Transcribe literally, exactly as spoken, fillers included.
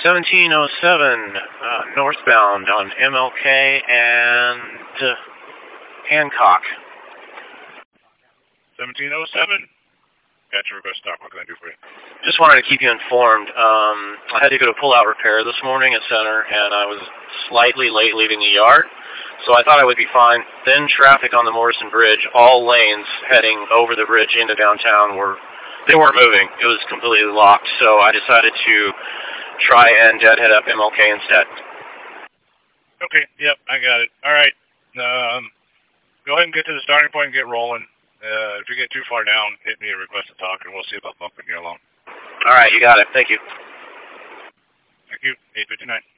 seventeen oh seven uh, northbound on M L K and uh, Hancock. seventeen oh seven. Got your request stop. What can I do for you? Just wanted to keep you informed. Um, I had to go to pull-out repair this morning at Center, and I was slightly late leaving the yard, so I thought I would be fine. Then traffic on the Morrison Bridge, all lanes heading over the bridge into downtown were, they weren't moving. It was completely locked, so I decided to try and deadhead up M L K instead. Okay, yep, I got it. All right. Um, go ahead and get to the starting point and get rolling. Uh, if you get too far down, hit me a request to talk, and we'll see about bumping you along. All right, you got it. Thank you. Thank you. eight fifty-nine.